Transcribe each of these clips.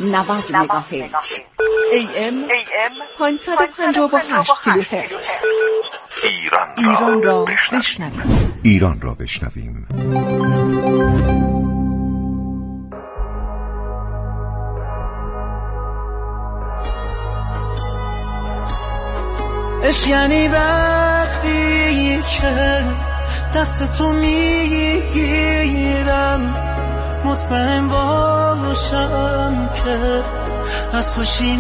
90 مگاهرتز، AM 558 کیلوهرتز. ایران را بشنویم. ایران را بشنویم. اش یعنی وقتی که دست تو میگیرم مطمئن باشم که از خوشی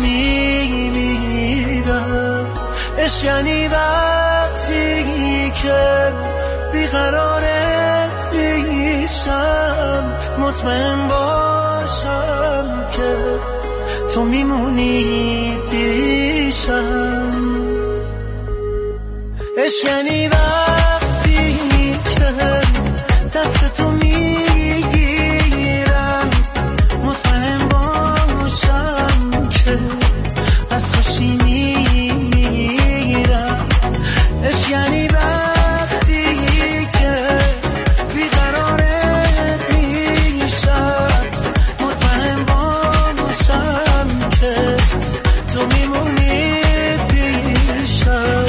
میمیرم. اش یعنی وقتی که بیقرارت میشم مطمئن باشم که تو میمونی پیشم. اش یعنی وقتی که دست تو میگیرم مطمئن باشم که از خوشی میمیرم. اش یعنی وقتی که بیقرارت میشم مطمئن باشم که تو میمونی پیشم.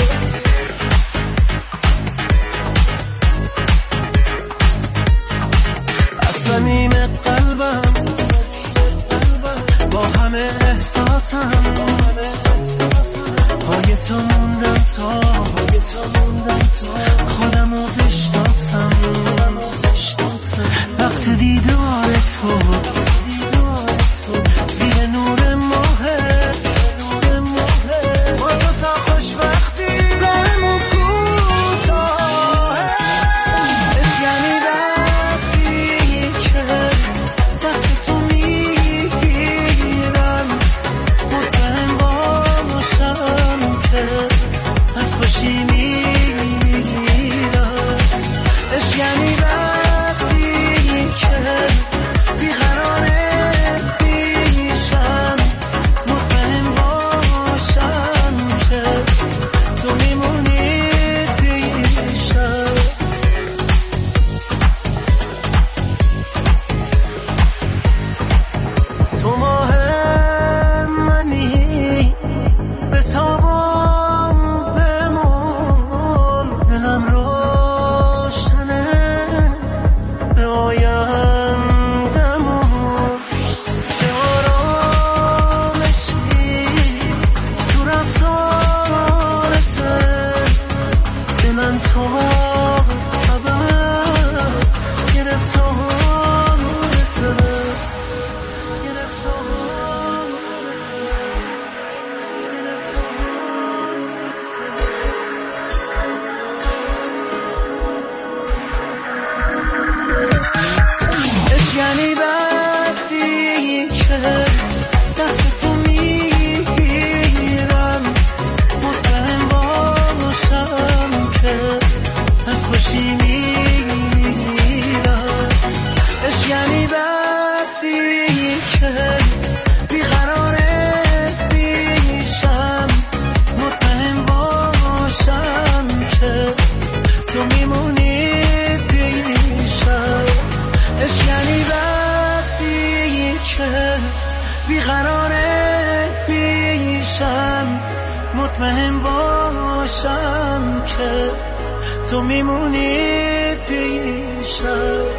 صمیم قلبم با همه احساسم پای تو موندم تا خودمو بشناسم. وقت دیدار تو زیر نور ماه با تو تا خوشبختی رهمون کوتاه. اش یعنی وقتی که دست تو میگیرم مطمئن باشم که از خوشی میمیرم. اش یعنی وقتی که بیقرارت میشم مطمئن باشم که تو میمونی پیشم. تو ماه منی به تاب و بمون دلم روشنه به آیندمون. چه آرامشی تو رفتارته دلم تا ابد گرفتارته. اش یعنی وقتی که دست تو میگیرم مطمئن باشم که از خوشی میمیرم. اش یعنی وقتی که بیقرارت میشم مطمئن باشم که تو میمونی پیشم. اش یعنی وقتی که بیقرارت میشم مطمئن باشم که تو میمونی پیشم.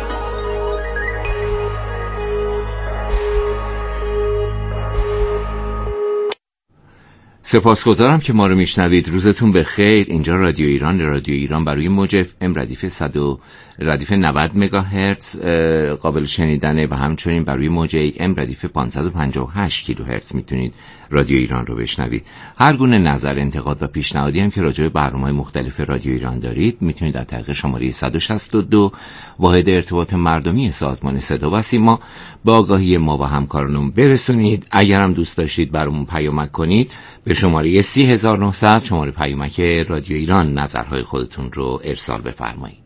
سپاسگزارم که ما رو میشنوید. روزتون بخیر. اینجا رادیو ایران برای موج FM ردیف 90 مگاهرتز قابل شنیدنه و همچنین برای موج AM ردیف 558 کیلوهرتز میتونید رادیو ایران رو بشنوید. هر گونه نظر، انتقاد و پیشنهادی هم که راجع به برنامه‌های مختلف رادیو ایران دارید میتونید از طریق شماره 162 واحد ارتباط مردمی سازمان صدا و سیما با آگاهی ما و همکارانمون برسونید. اگر هم دوست داشتید برامون پیامک کنید به شماره 30900 شماره پیامک رادیو ایران نظرهای خودتون رو ارسال بفرمایید.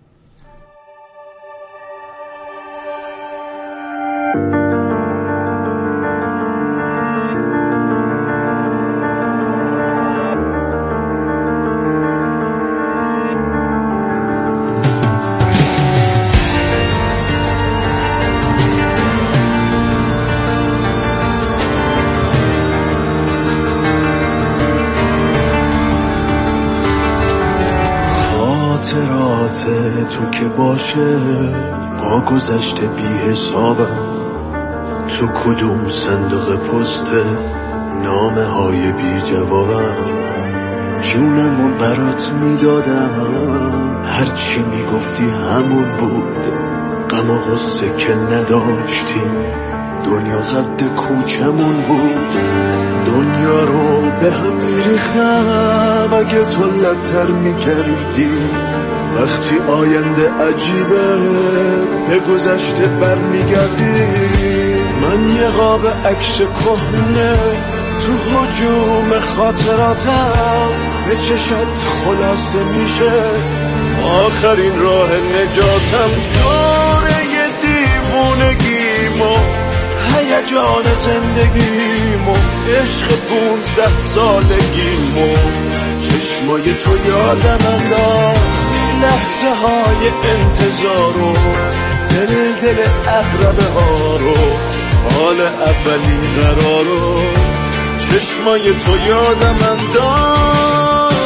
تو که باشه با گذشته بی حسابم، تو کدوم صندوق پسته نامه های بی جوابم، جونمو برات میدادم هرچی میگفتی همون بود، غم و غصه که نداشتیم دنیا قد کوچمون بود، دنیا رو به هم میریختم اگه تو لبتر میکردی، وقتی آینده عجیبه به گذشته برمیگردی، من یه قاب عکس کهنه تو هجوم خاطراتم، به چشات خلاصه میشه آخرین راه نجاتم، دوره یه دیوونگیمو هیجان زندگیمو عشق 15 سالگیمو، چشمای تو یادم انداخت لحظه های انتظارو، دل اقربه ها رو، حال اولین قرارو، چشمای تو یادم انداخت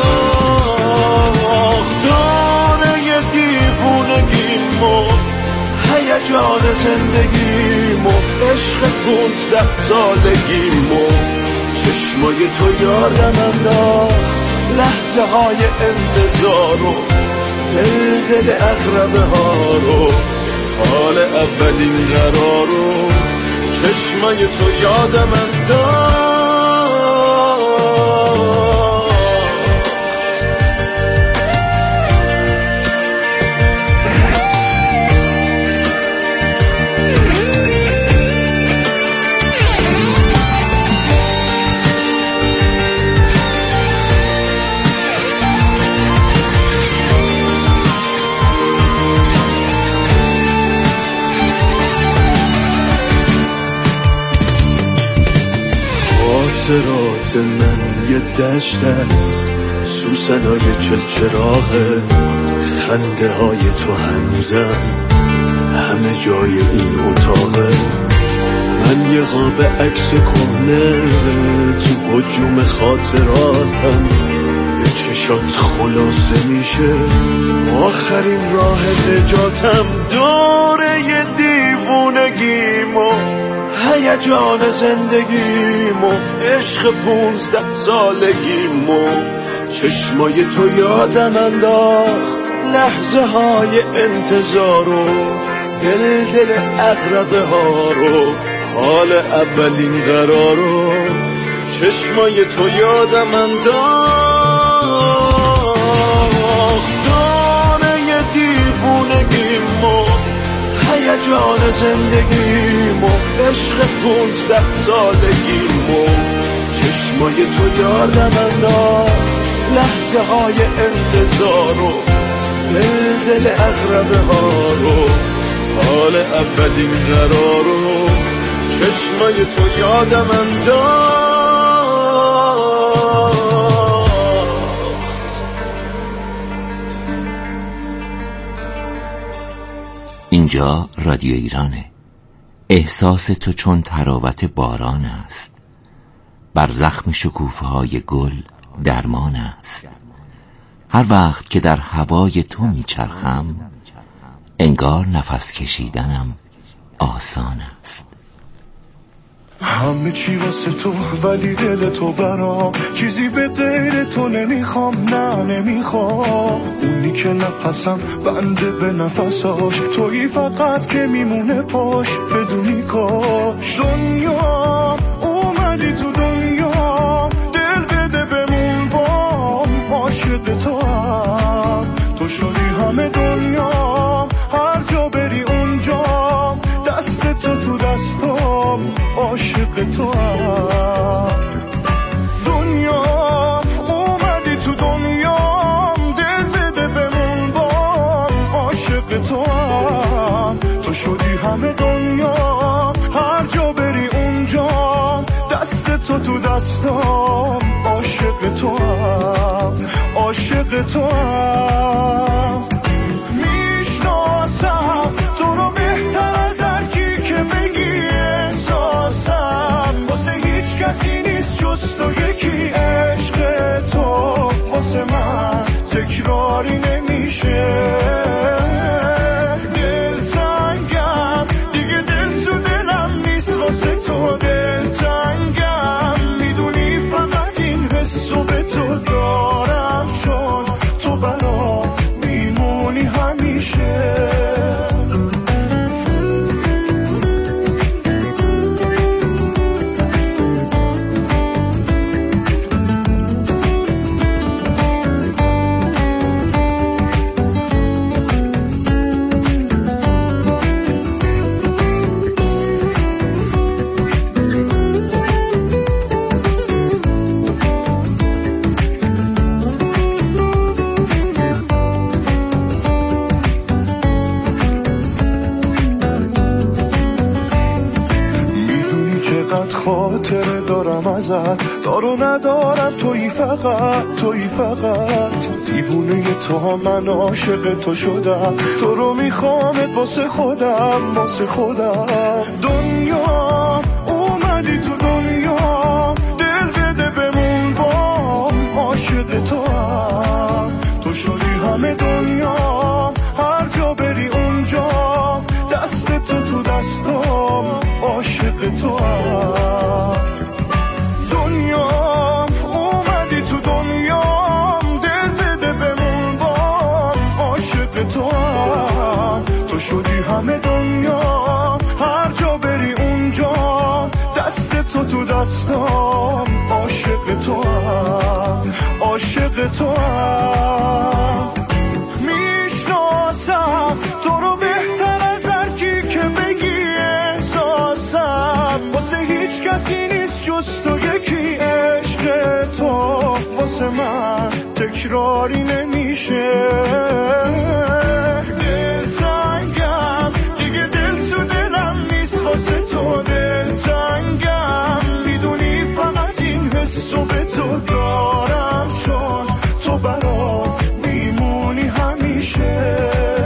داره دیوونگیمو هیجان زندگیمو عشق 15 سالگیمو، چشمای تو یادم انداخت لحظه های انتظارو، دل اقربه ها رو، حال اولین قرارو، چشمای تو یادم انداخت. خاطرات من یه دشت است، سوسنای چلچراغه، خنده های تو هنوزم همه جای این اتاقه، من یه قاب عکس کهنه تو هجوم خاطراتم، به چشات خلاصه میشه آخرین راه نجاتم، دوره یه دیوونگیمو هیجان زندگیمو عشق 15 سالگیمو، چشمای تو یادم انداخت لحظه های انتظارو، دل اقربه ها رو، حال اولین قرارو، چشمای تو یادم انداخت داره دیوونگیمو هیجان زندگیمو عشق 15 سالگیمو، چشمای تو یادم انداخت لحظه های انتظارو، دل اقربه ها رو، حال اولین قرارو، چشمای تو یادم انداخت. اینجا رادیو ایرانه. احساس تو چون تراوت باران است، بر زخم شکوفه‌های گل درمان است، هر وقت که در هوای تو میچرخم انگار نفس کشیدنم آسان است. همه چی واسه تو ولی دل تو برام، چیزی به غیر تو نمیخوام، نه نمیخوام، اونی که نفسم بنده به نفساش، تویی فقط که میمونه پاش، بدونی کاش دنیا اومدی تو دنیا، دل بده بمون بام، عاشق تو هم تو شدی همه دنیا، هر جا بری اونجا دست تو دستام، عاشق تو هم دنیا اومدی تو دنیا، دل بده بمون بام، عاشق تو هم تو شدی همه دنیا، هر جا بری اونجا دست تو دستام، عاشق تو هم عاشق تو هم، میشناسم تو رو بهتر از هر کی که بگی، احساسم واسه هیچ کسی نیست جز تو یکی، عشق تو واسه من تکراری نمیشه. میگیرم ازت، دارو ندارم تویی فقط دیوونه تو ها، من عاشق تو شدم، تو رو میخوامت واسه خودم دنیا اومدی تو دنیا، دل بده بمون بام، عاشق تو هم، تو شدی همه دنیا، هر جا بری اونجا دست تو دستم، عاشق تو هم. دنیا اومدی تو دنیا، دل بده بمون بام، عاشق تو هم، تو شدی همه دنیا، هر جا بری اونجا دست تو دستم، عاشق تو هم، عاشق تو هم. میشناسم تو رو بهتر از هر کی که بگی احساسم، واسه هیچ کسی نیست جز تو یکی، عشق تو واسه من تکراری نمیشه. دلتنگم دیگه، دل تو دلم نیست واسه تو، دلتنگم میدونی فقط این حسو به تو دارم، چون تو برام میمونی همیشه.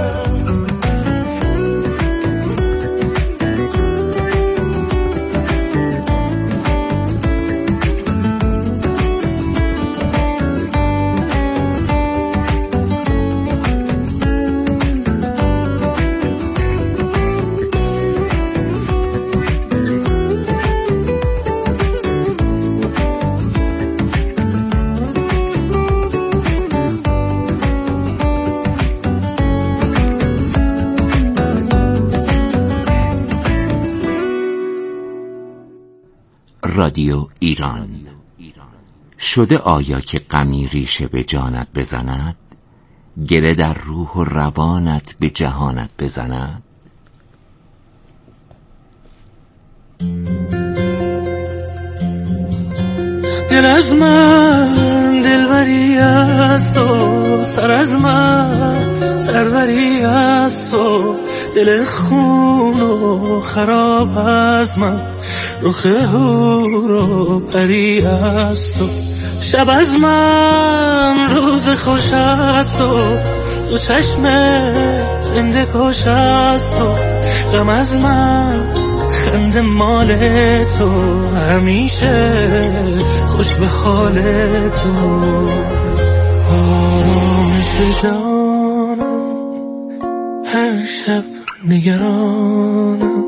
رادیو ایران. شده آیا که غمی ریشه به جانت بزند، گله در روح و روانت به جهانت بزند؟ دل از من دلبری است و سر از من سروری است و دل خون و خراب از من رخ هور و پری است و شب از من روز خوش است و تو چشم زنده کش است و غم از من خنده مال تو، همیشه خوش به حال تو. آرامش جانم هر شب نگرانم،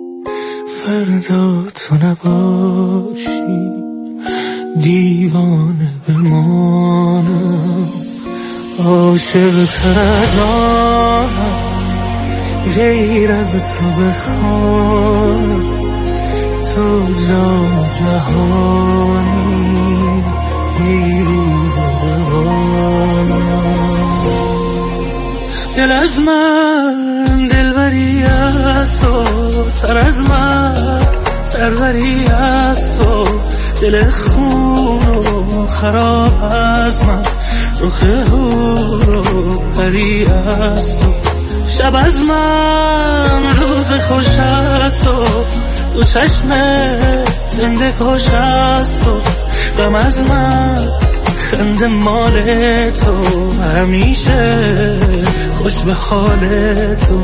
فردا تو نباشی دیوانه بمانم، عاشق ترانم غیر از تو بخوانم، تو جان جهانی بیرون روانم. دل از من دلبری است و سر از من سروری است و دل خون و خراب از من رخ هور و پری است و شب از من روز خوش است و تو چشم زنده کش است و غم از من خنده مال تو، همیشه خوش به حال تو.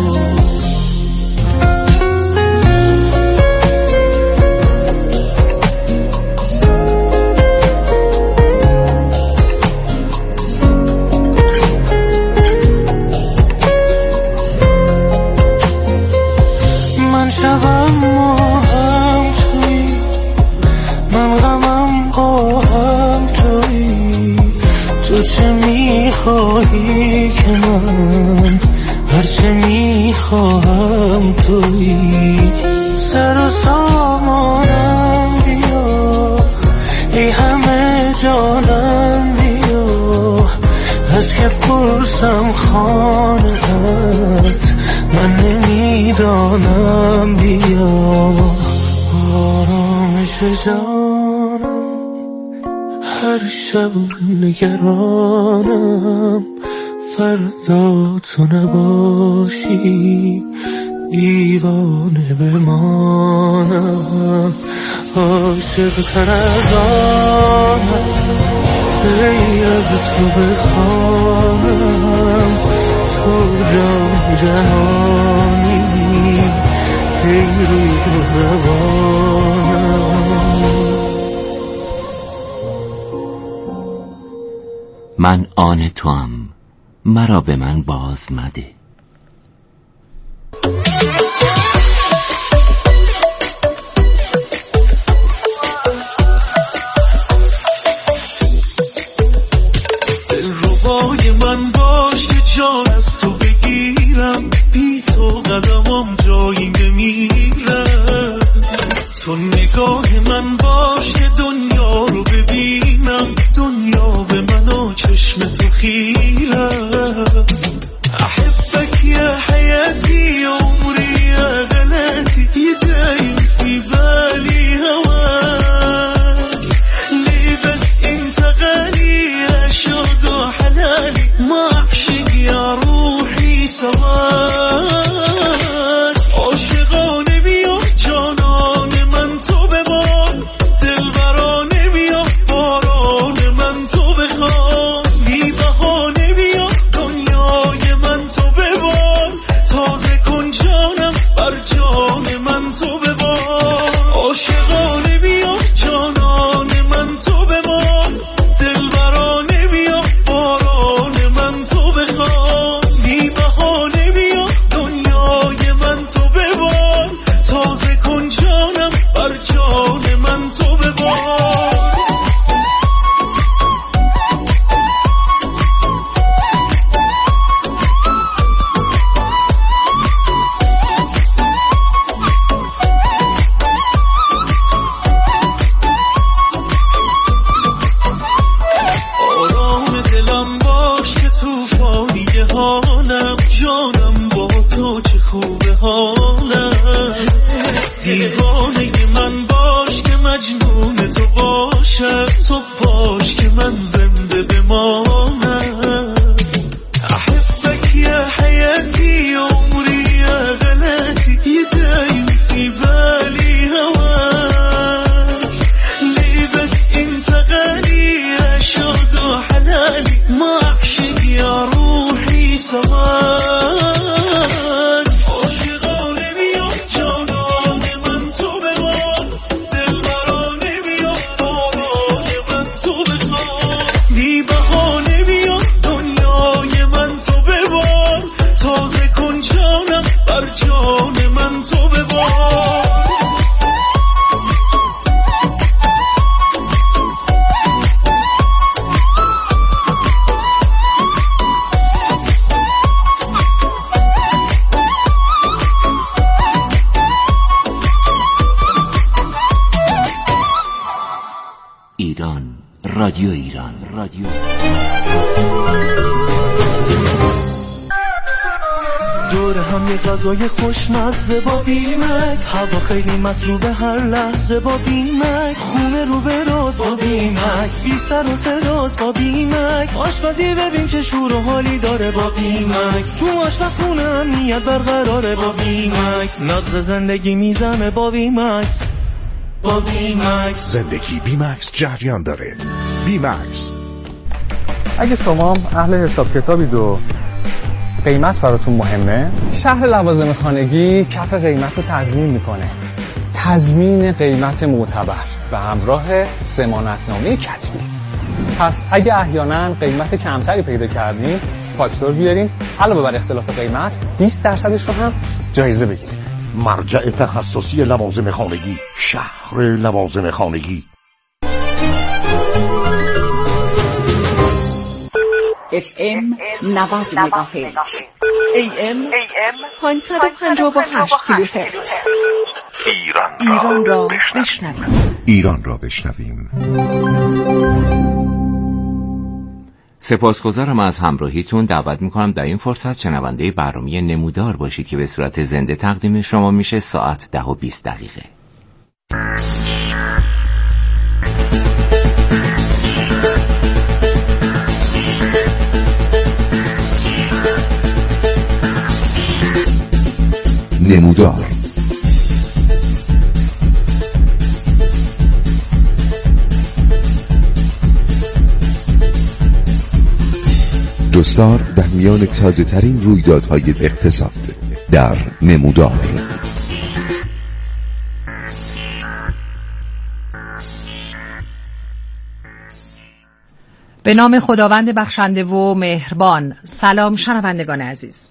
من شبم ماهم توی، من غمم هم توی، تو چه میخواهی که من هرچه میخواهم توی، سر و سامانم بیا ای همه جانم بیا، از که پرسم خانه‌ات من نمیدانم بیا. آرامش جانم هر شب نگرانم، فردا تو نباشی دیوانه بمانم، عاشق تر از آنم غیر از تو بخوانم تو جان جهانی ای روح و روانم من آن توام مرا به من باز مده دلربای من باش که جان از تو بگیرم بی تو قدمم جایی نمیرم تو نگاه من باش که دنیا رو ببینم دنیا به من و چشم تو خیرم احبك يا حياتي عمري يا غلاتي يدايم في بالي هواك ليه بس انت غالي يا شوق وحلالي ما اعشق يا روحي سواك عاشقانه بیا جانان من تو ببار دلبرانه بیا باران من تو بخوان بی بهانه بیا دنیای من تو ببار تازه کن جانم بر جان من تو ببار عاشقانه بیا جانان من تو ببار دلبرانه بیا باران من تو بخوان بی بهانه بیا دنیای من تو ببار تازه کن جانم بر جان من تو ببار آرام دلم باش که توفانی حالم جانم با تو چه خوبه حالم دیوانه من باش که مجنون تو باشم تو باش که من زنده بمانم احبك يا حياتي عمري يا غلاتي يدايم في بالي هواك ليه بس انت غالي يا شوق وحلالي ما اعشق يا روحي سواك عاشقانه بیا جانان من تو ببار دلبرانه بیا باران من تو بخوان بی بهانه بیا دنیای من تو ببار تازه کن جانم بر جان من تو ببار ایران رادیو ایران دور هم یه غذای خوشمزه با بیمکس هوا خیلی مطلوبه هر لحظه با بیمکس خونه رو به راز با بیمکس بی سر و صداست با بیمکس آشپزی ببین چه شور و حالی داره با بیمکس تو آشپزخونه امنیت برقراره با بیمکس نبض زندگی میزنه با بیمکس با بیمکس زندگی بیمکس جریان داره. بیمکس اگه شما اهل حساب کتابید و قیمت براتون مهمه، شهر لوازم خانگی کف قیمت رو تضمین میکنه. تضمین قیمت معتبر به همراه ضمانتنامه کتبی. پس اگه احیانا قیمت کمتری پیدا کردین، فاکتور بیارین، علاوه بر اختلاف قیمت 20% رو هم جایزه بگیرید. مرجع تخصصی لوازم خانگی، شهر لوازم خانگی. FM 90 مگاهرتز، AM 558 کیلوهرتز. ایران را بشنویم. ایران را بشنویم. سپاسگزارم از همراهیتون. دعوت میکنم در این فرصت شنونده برنامه نمودار باشید که به صورت زنده تقدیم شما میشه ساعت 10:20. نمودار گستار در میان تازه ترین رویدادهای اقتصاد در نمودار. به نام خداوند بخشنده و مهربان. سلام شنوندگان عزیز.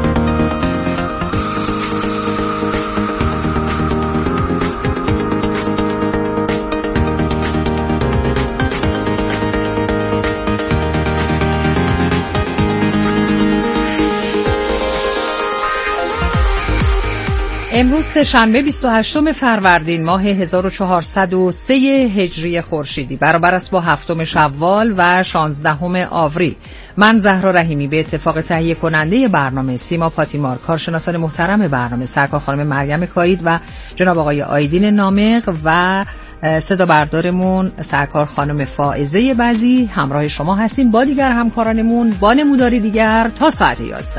امروز سه‌شنبه 28 فروردین ماه 1403 هجری خورشیدی برابر است با 7 شوال و 16 آوریل. من زهرا رحیمی به اتفاق تهیه کننده برنامه سیما پاتیمار، کارشناسان محترم برنامه سرکار خانم مریم کایید و جناب آقای آیدین نامق و صدا بردارمون سرکار خانم فائزه بزی همراه شما هستیم با دیگر همکارانمون با نموداری دیگر تا ساعت 11.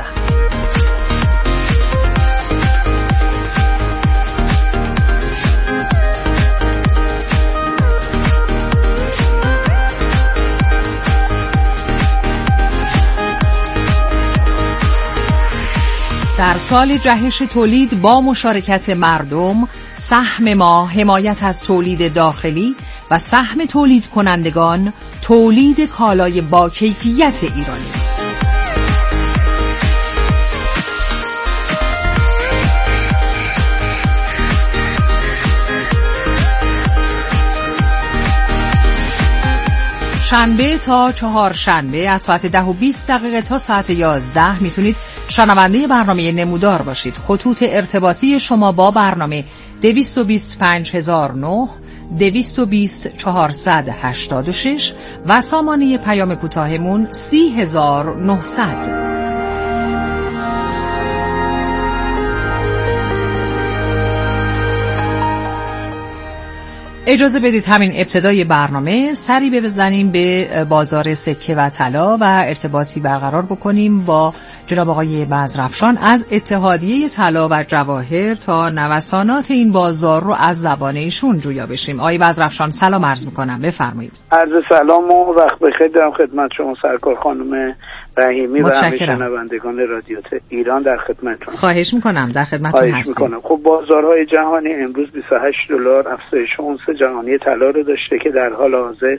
در سال جهش تولید با مشارکت مردم، سهم ما حمایت از تولید داخلی و سهم تولید کنندگان تولید کالای با کیفیت ایرانی است. شنبه تا چهارشنبه از ساعت 10:20 تا ساعت 11 میتونید شنونده برنامه نمودار باشید. خطوط ارتباطی شما با برنامه 225009 220486 و سامانه پیام کوتاهمون 30900. اجازه بدید همین ابتدای برنامه سری بزنیم به بازار سکه و طلا و ارتباطی برقرار بکنیم با جناب آقای بزرافشان از اتحادیه طلا و جواهر تا نوسانات این بازار رو از زبان ایشون جویا بشیم. آقای بزرافشان سلام عرض میکنم، بفرمایید. عرض سلام و وقت بخیر دارم خدمت شما سرکار خانم رحیمی و همه شنوندگان رادیو ایران در خدمتتون. خواهش میکنم، در خدمتتون هستیم. خب بازارهای جهانی امروز $28 افزایش اونس جهانی طلا رو داشته که در حال حاضر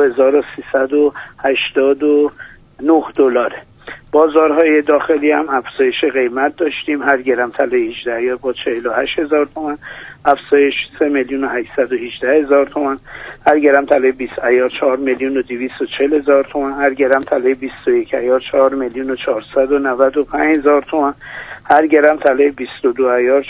$2389. بازارهای داخلی هم افزایش قیمت داشتیم. هر گرم طلا 18 با 48,000 تومان افزایش 3,818,000 تومان. هر گرم طلا 20 عیار 4,240,000 تومان. هر گرم طلا 21 عیار 4,495,000 تومان. هر گرم طلا 22 عیار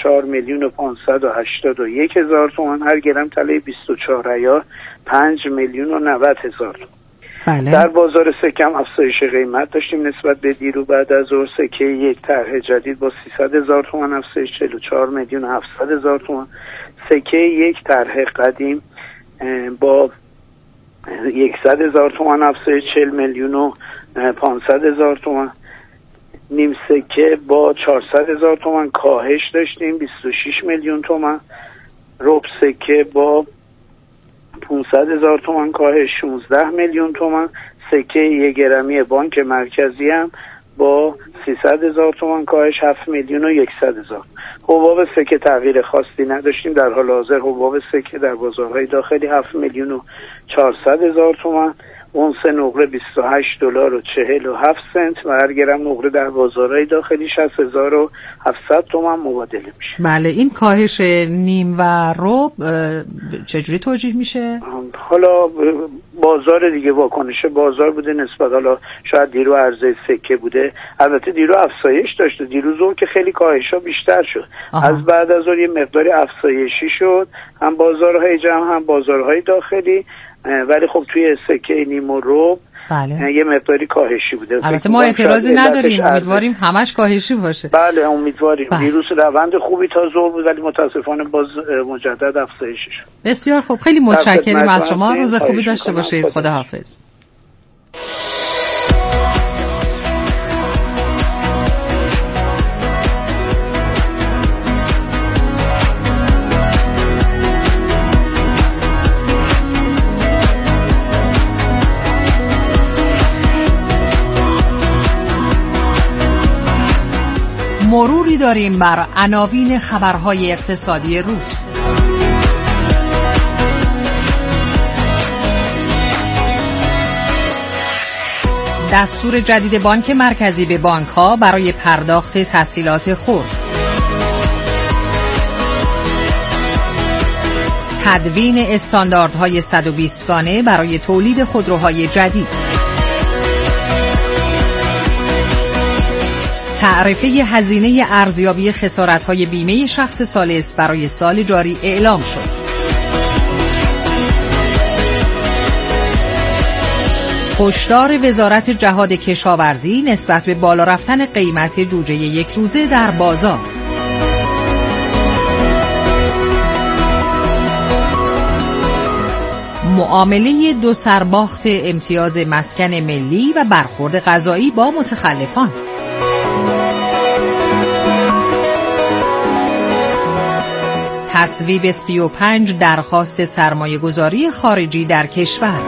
4,581,000 تومان. هر گرم طلا 24 عیار 5,090,000 تومان. بله. در بازار سکه هم افزایش قیمت داشتیم نسبت به دیرو. بعد از ظهر سکه یک طرح جدید با 300,000 تومان افزایش 44,700,000 تومان. سکه یک طرح قدیم با 100,000 تومان افزایش 40,500,000 تومان. نیم سکه با 400,000 تومان کاهش داشتیم 26 میلیون تومان. ربع سکه با 500,000 تومان کاهش 16 میلیون تومان. سکه 1 گرمی بانک مرکزی هم با 300,000 تومان کاهش 7,100,000. حباب سکه تغییر خاصی نداشتیم. در حال حاضر حباب سکه در بازارهای داخلی 7,400,000 تومان. اونس نقره $28.47 و هر گرم نقره در بازارهای داخلی 60,700 تومان مبادله میشه. بله، این کاهش نیم و ربع چجوری توجیه میشه؟ حالا بازار دیگه واکنش بازار بوده نسبت، حالا شاید دیرو عرضه سکه بوده. البته دیرو افزایش داشته، دیروز که خیلی کاهش ها بیشتر شد. از بعد از اون یه مقداری افزایشی شد، هم بازارهای جمع هم بازارهای داخلی، ولی خب توی سکه نیم و ربع بله. یه مقداری کاهشی بوده. البته ما اعتراضی نداریم، امیدواریم همش کاهشی باشه. بله امیدواریم. بله. دیروز روند خوبی تا ظهر بود ولی متاسفانه باز مجدد افزایش شد. بسیار خوب، خیلی متشکرم از شما. روز خوبی داشته باشید. خداحافظ. مروری داریم بر عناوین خبرهای اقتصادی روز. دستور جدید بانک مرکزی به بانک‌ها برای پرداخت تسهیلات خرد. تدوین استانداردهای 120 گانه برای تولید خودروهای جدید. تعرفه هزینه ارزیابی خسارت‌های بیمه شخص ثالث برای سال جاری اعلام شد. هشدار وزارت جهاد کشاورزی نسبت به بالا رفتن قیمت جوجه یک روزه در بازار. معامله دو سرباخت امتیاز مسکن ملی و برخورد قضایی با متخلفان. تصویب 35 درخواست سرمایه‌گذاری خارجی در کشور.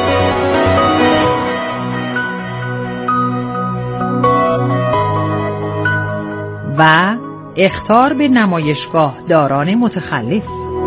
و اخطار به نمایشگاه داران متخلف.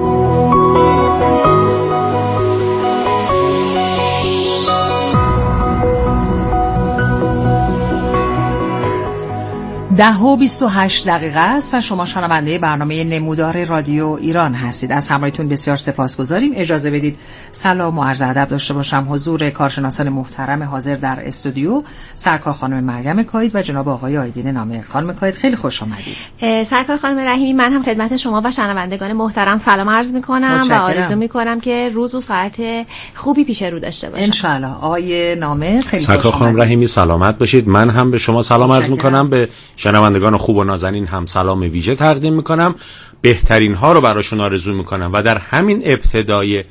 ده و 28 دقیقه است و شما شنونده برنامه نمودار رادیو ایران هستید. از همراهیتون بسیار سپاسگزاریم. اجازه بدید سلام و عرض ادب داشته باشم حضور کارشناسان محترم حاضر در استودیو، سرکار خانم مریم کاید و جناب آقای آیدین نامه. خانم کاید خیلی خوش آمدید. سرکار خانم رحیمی، من هم خدمت شما و شنوندگان محترم سلام عرض می‌کنم و آرزو می‌کنم که روز و ساعت خوبی پیش رو داشته باشیم. ان شاء الله. آقای نامه خیلی سرکار خانم رحیمی سلامت باشید. من هم به شما سلام عرض می‌کنم، به شنوندگان خوب و نازنین هم سلام ویژه تقدیم میکنم. بهترین ها رو براشون آرزو میکنم و در همین ابتدای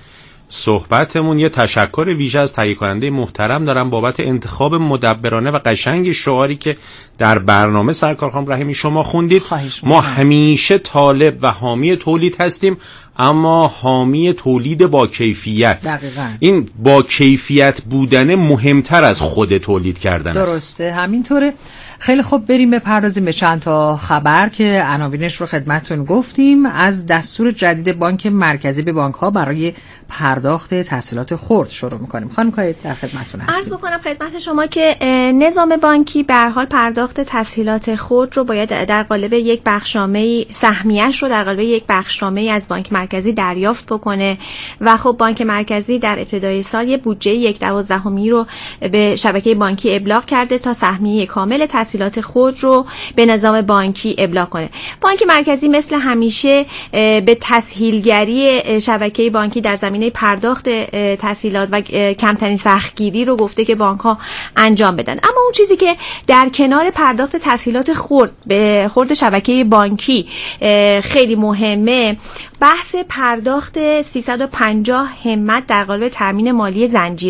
صحبتمون یه تشکر ویژه از تهیه کننده محترم دارم بابت انتخاب مدبرانه و قشنگ شعاری که در برنامه سرکار خانم رحیمی شما خوندید. ما همیشه طالب و حامی تولید هستیم، اما حامی تولید با کیفیت. دقیقاً. این با کیفیت بودن مهمتر از خود تولید کردن است. درسته، همینطوره. خیلی خوب، بریم بپردازیم به چند تا خبر که عناوینش رو خدمتتون گفتیم. از دستور جدید بانک مرکزی به بانک‌ها برای پرداخت تسهیلات خرد شروع می‌کنیم. خانم کاید در خدمتتون هستیم. عرض بکنم خدمت شما که نظام بانکی به هر حال پرداخت تسهیلات خرد رو باید در قالب یک بخشنامه سهمیه‌اش رو در قالب یک بخشنامه از بانک مرکزی دریافت بکنه و خب بانک مرکزی در ابتدای سال یه بودجه 1/12 رو به شبکه بانکی ابلاغ کرده تا سهمیه کامل تسهیلات خرد رو به نظام بانکی ابلاغ کنه. بانک مرکزی مثل همیشه به تسهیلگری شبکه بانکی در زمینه پرداخت تسهیلات و کمترین سختگیری رو گفته که بانک‌ها انجام بدن. اما اون چیزی که در کنار پرداخت تسهیلات خرد به خرد شبکه بانکی خیلی مهمه، بحث پرداخت 350 همت در قالب تامین مالی زنجیره